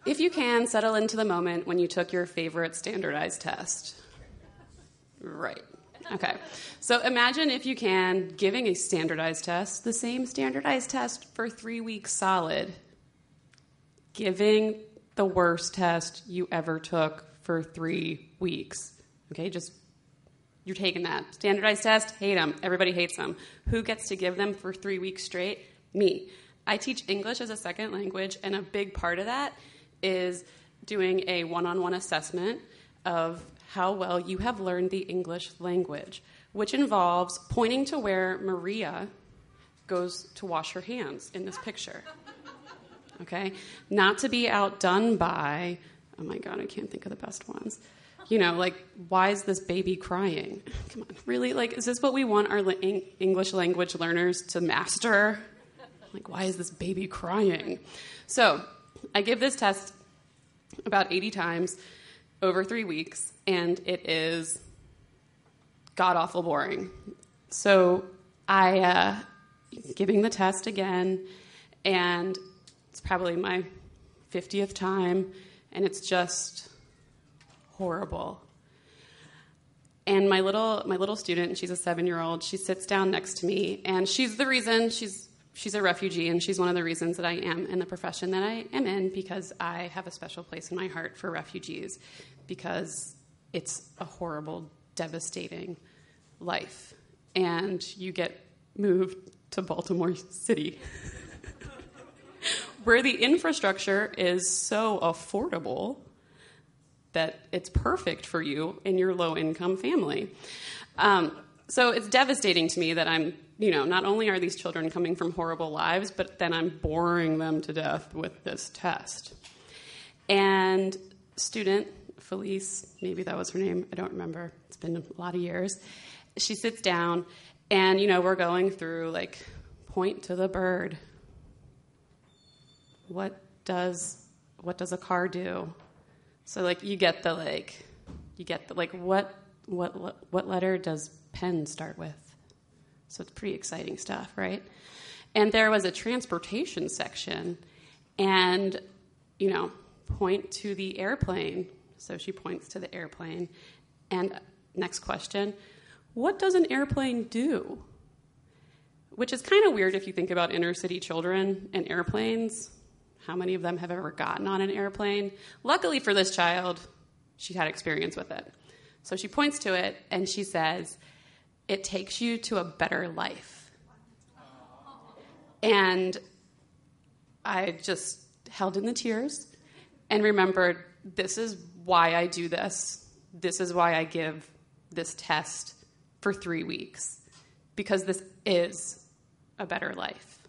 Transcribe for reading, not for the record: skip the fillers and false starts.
If you can, settle into the moment when you took your favorite standardized test. Right. Okay. So imagine, if you can, giving a standardized test, the same standardized test for 3 weeks solid. Giving the worst test you ever took for 3 weeks. Okay, you're taking that. Standardized test, hate them. Everybody hates them. Who gets to give them for 3 weeks straight? Me. I teach English as a second language, and a big part of that is doing a one-on-one assessment of how well you have learned the English language, which involves pointing to where Maria goes to wash her hands in this picture. Okay? Not to be outdone by, oh my God, I can't think of the best ones. Why is this baby crying? Come on, really? Is this what we want our English language learners to master? Why is this baby crying? So I give this test about 80 times over 3 weeks, and it is god-awful boring. So I giving the test again, and it's probably my 50th time, and it's just horrible. And my little student, she's a 7-year-old, she sits down next to me, and she's the reason, she's a refugee, and she's one of the reasons that I am in the profession that I am in, because I have a special place in my heart for refugees, because it's a horrible, devastating life. And you get moved to Baltimore City, where the infrastructure is so affordable that it's perfect for you and your low-income family. So it's devastating to me that I'm, not only are these children coming from horrible lives, but then I'm boring them to death with this test. And student, Felice, maybe that was her name, I don't remember, it's been a lot of years, she sits down, and, we're going through, point to the bird. What does a car do? So, you get the what letter does pen start with? So it's pretty exciting stuff, right? And there was a transportation section, and, point to the airplane. So she points to the airplane. And next question, what does an airplane do? Which is kind of weird if you think about inner city children and airplanes. How many of them have ever gotten on an airplane? Luckily for this child, she had experience with it. So she points to it, and she says, it takes you to a better life. And I just held in the tears and remembered, this is why I do this. This is why I give this test for 3 weeks, because this is a better life.